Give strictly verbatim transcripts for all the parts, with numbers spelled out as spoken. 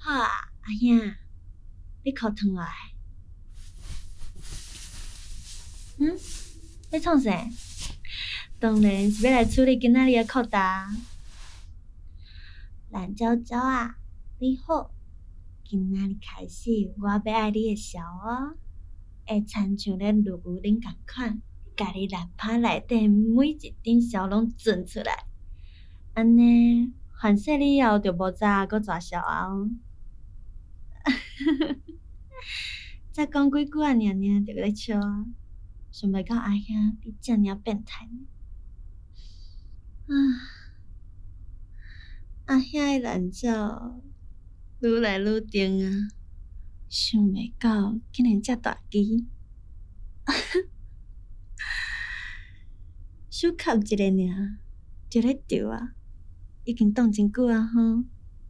好啊，阿兄，你裤脱来。嗯？要创啥？当然是要来处理今仔日的裤襠。蓝娇娇啊，你好，今仔日开始，我要爱你的笑哦，会亲像咧绿牛奶共款，甲你脸庞内底每一张笑拢存出来，安尼反省以后就无早搁蛇笑哦。才讲几句啊，尔尔就咧笑啊，想袂到阿兄你遮尔变态呢。啊，阿兄的懒觉愈来愈重啊，想袂到竟然遮大支。手扣一个尔，就咧丢啊，已经冻真久啊吼。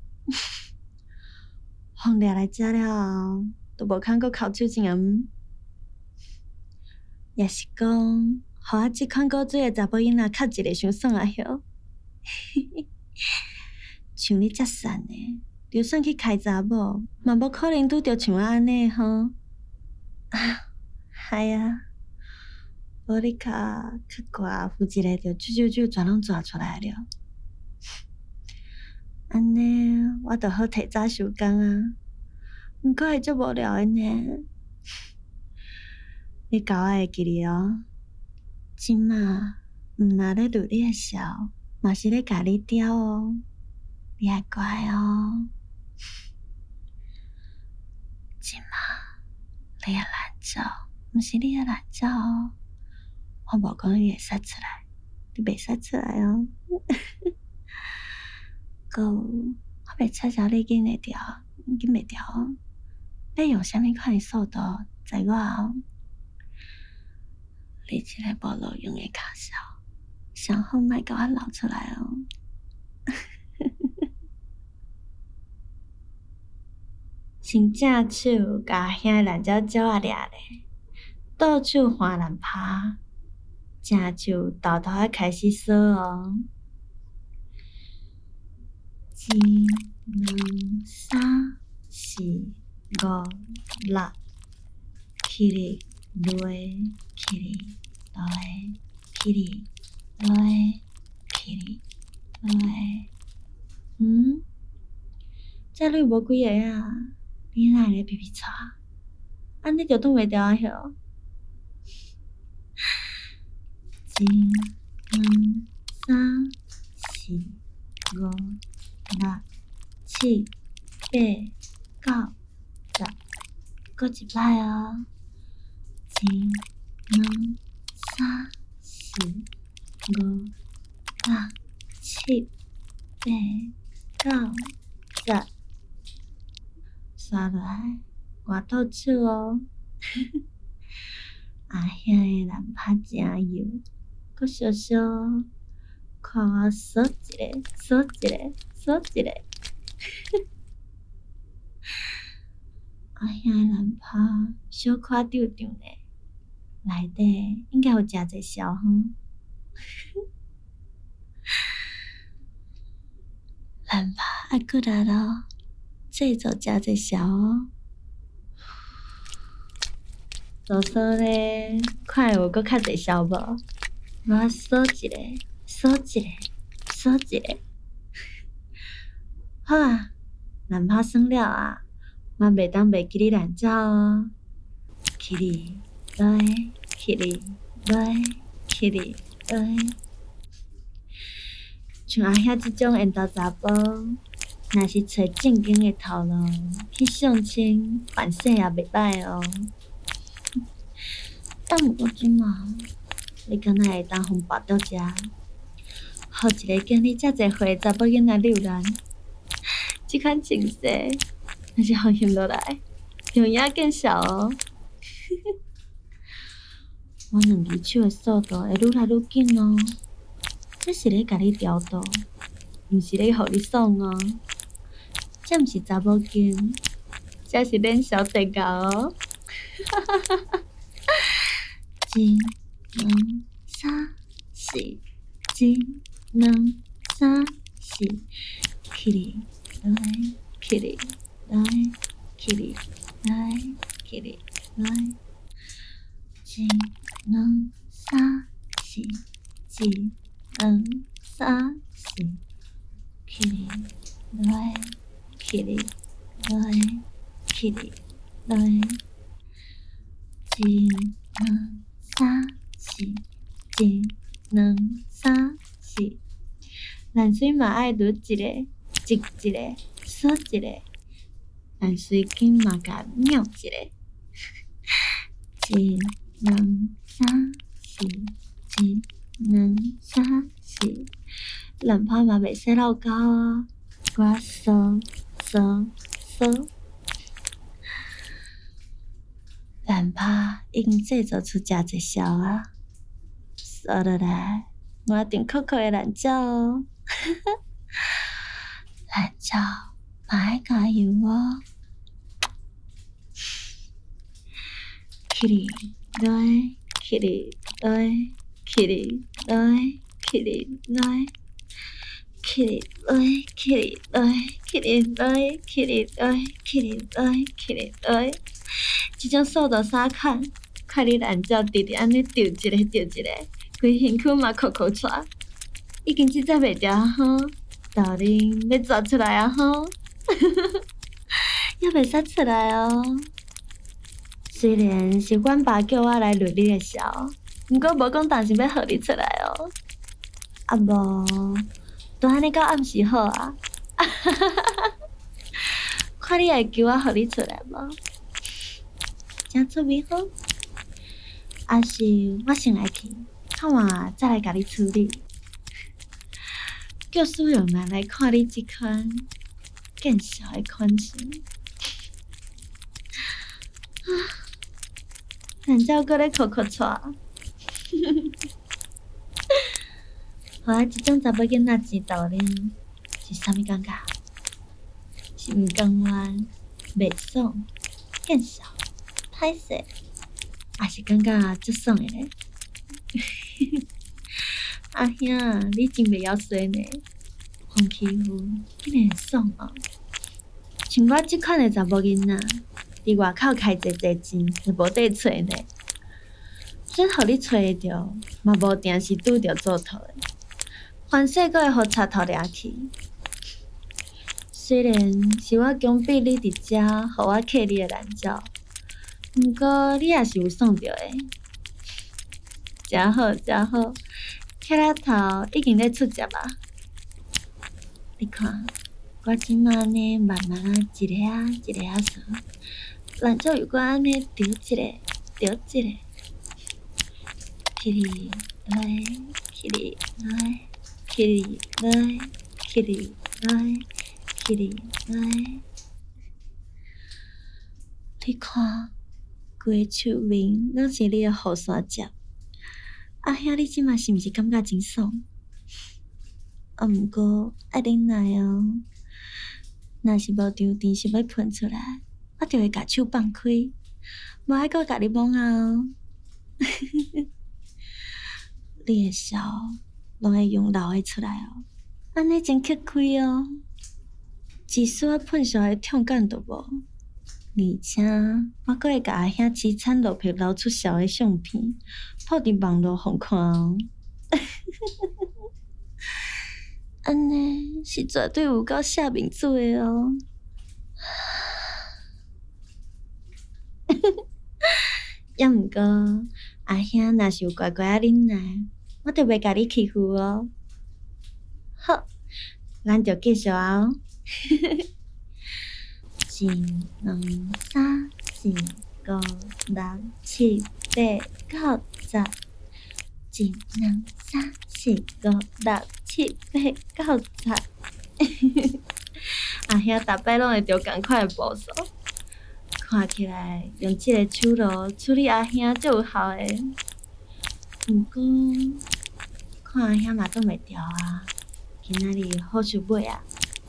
风掠来遮了后，都无空搁扣手一下毋？也是讲，互我即款古锥的查甫囡仔扣一个伤爽啊哟。像你遮瘦的，就算去开查某，嘛无可能拄着像我安尼吼。系啊，无你较较悬，扶一个就啾啾啾全拢抓出来了。安尼我就好提早收工啊，毋过会足无聊的呢。你甲我会记哩哦，即马毋若咧录你的笑，嘛是咧甲你雕哦，你爱乖哦。即马你的懒觉，毋是你的懒觉哦，我无讲你会使出来，你袂使出来哦。搁有，我袂插小你紧会调，紧袂调哦。你用啥物款的速度载我哦？你即个无路用的脚笑，上好莫甲我流出来哦。先正手甲兄的懒鸟鸟仔掠咧，倒手换蓝拍，正手豆豆仔开始数哦。一、两、三、四、五、六，起哩落，起哩落，起哩落，起哩落。嗯？这里无几个啊？你哪会咧皮皮吵？安尼就挡袂牢啊哟！一、两、三、四、五、六、七、八、九、十，搁一摆哦。一、两、三、四、五、六、七、八、九、十。刷落来，我倒手哦。阿兄的蓝拍真油，搁小小，看我数一个，数一个，数一个。阿兄的蓝拍小可丢丢呢，内底应该有诚侪小哼。蓝拍爱过来咯。制作诚侪小哦，数数咧，看有搁较侪小无？我数一个，数一个，数一个。好啊，蓝拍算了啊，我袂当袂记你懒觉哦。起哩落，起哩落，起哩落。像阿兄即种缘投查甫。若是找正经的头路去相亲，反省也袂歹哦。但毋过即马，你敢若会当互跋倒遮，互一个经你遮侪岁查某囡仔溜人，即款情势，若是互嫌落来，用影见笑哦。我两只手的速度会愈来愈紧哦，这是咧甲你调度，毋是咧互你爽哦。这毋是查某经，这是练小地狗哦。一、两、三、四，一、两、三、四，起哩落，起哩来，起哩来，起哩来，一、两、三、四，一、两、三、四，起哩来，起哩来，起哩来，一、两、三、四，一、两、三、四。烂水嘛爱捋一个，接一个，锁一个。烂水紧嘛甲秒一个，一、两、三、四，一、两、三、四。烂拍嘛袂使漏交啊，我锁锁锁。烂拍已经制作出真侪效啊，锁落来，我顶扣扣的烂鸟哦。烂鸟嘛爱加油哦。起哩来，起哩来，起哩来，起哩来，起哩来，起哩来，起哩来，起哩来，起哩来，起哩来。这种速度啥款？看你懒鸟直直安尼丢一个丢一个，规身躯嘛扣扣喘，已经制作袂掉啊吼，道理要抓出来啊吼，还袂使出来哦。虽然是阮爸叫我来录你的潲，毋过无讲当时要互你出来哦。啊无，都安尼到暗时好啊。看你会求我互你出来无？真趣味好。还是我先来去，看完再来甲你处理。叫所有人来看你这款更小的款式。懒鸟搁咧哭哭喘，互我即种查某囡仔知道咧是啥物感觉？是毋甘愿、袂爽、更小、歹势，还是感觉足爽的咧？阿兄，你真袂晓衰呢，互欺负竟然会爽哦！像我即款的查某囡仔。伫外口开济济钱，是无地找呢。准互你找会着，嘛无定是拄着做头的。凡事阁会互插头掠去。虽然是我强逼你伫遮，互我客你的懒鸟，毋过你也是有爽着的。真好真好，客仔头已经咧出汁啊！你看，我即马呢，慢慢啊，一个啊，一个啊做。懒鸟如果安尼丢一个，丢一个，起哩来，起哩来，起哩来，起哩来，起哩来。你看，规手面拢是你的雨伞汁。阿兄，你即马是毋是感觉真爽？啊，毋过爱忍耐哦。若是无张甜是要喷出来。我就会甲手放开，无爱阁甲你摸啊哦。你的潲拢会用流的出来哦，安尼真吸开哦。即使我喷潲的痛感都无，而且我阁会甲阿兄凄惨落魄流出潲的相片，放伫网络互看哦。安尼是绝对有够下民主的哦。也毋过，阿兄若是有乖乖啊忍耐，我就袂甲你欺负哦。好，咱就继续啊哦。一、两、三、四、五、六、七、八、九、十。一、两、三、四、五、六、七、八、九、十。阿兄逐摆拢会着共款的步数。看起来用即个手路处理阿兄最有效的，毋过看阿兄嘛挡袂牢啊，今仔日好想买啊，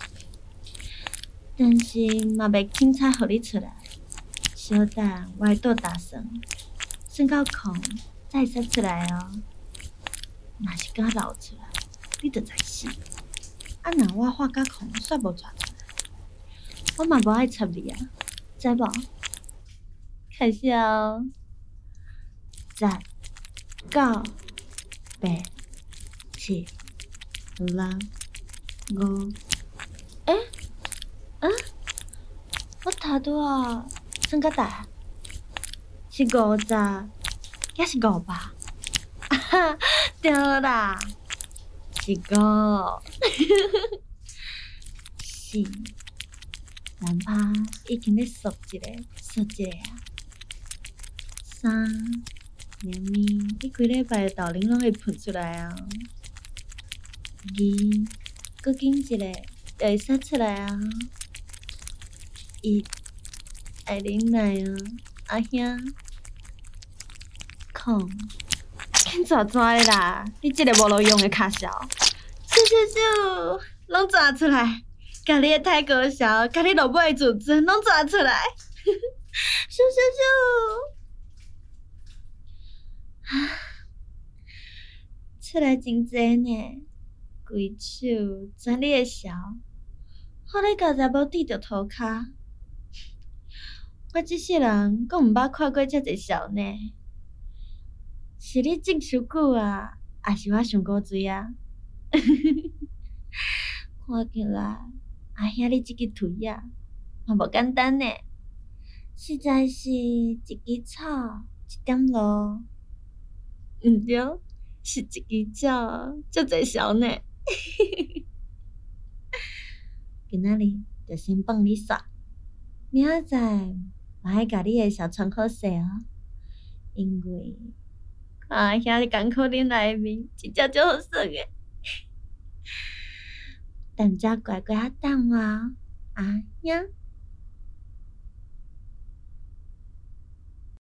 但是嘛袂凊彩互你出来，小等我来倒打算，算到空才会使出来哦。若是敢流出来，你就知死。啊，若我发甲空煞无抓出来， 我嘛无爱插你啊，知无？开始哦，十、九、八、七、六、五。诶、啊？我头拄啊，算到大，是五十，也是五百。啊哈，对啦，是五。是，男拍已经咧数一个，数一个啊。三，绵咪，你规礼拜的豆奶拢会喷出来啊。二，搁紧一个，就会洒出来啊。一，爱忍耐啊，阿兄。空，紧抓抓的啦！你这个无路用的卡潲，咻咻咻，拢抓出来！甲你的太高潲，甲你落尾的自尊，拢抓出来！咻咻咻！啊，出来真济呢，规手抓你的潲，好你家己无滴着涂骹。我这世人，阁毋捌看过遮济潲呢。是你种伤久啊，还是我伤古锥啊？看起来阿兄你这支腿啊，嘛无简单呢，实在是一支草一点露，毋对，是一支鸟，足侪潲呢。今仔日就先放你煞，明仔载嘛爱甲你的潲穿好势哦，因为。啊，兄你艰苦恁内面，真正足好耍个。但只乖乖啊等我，啊兄。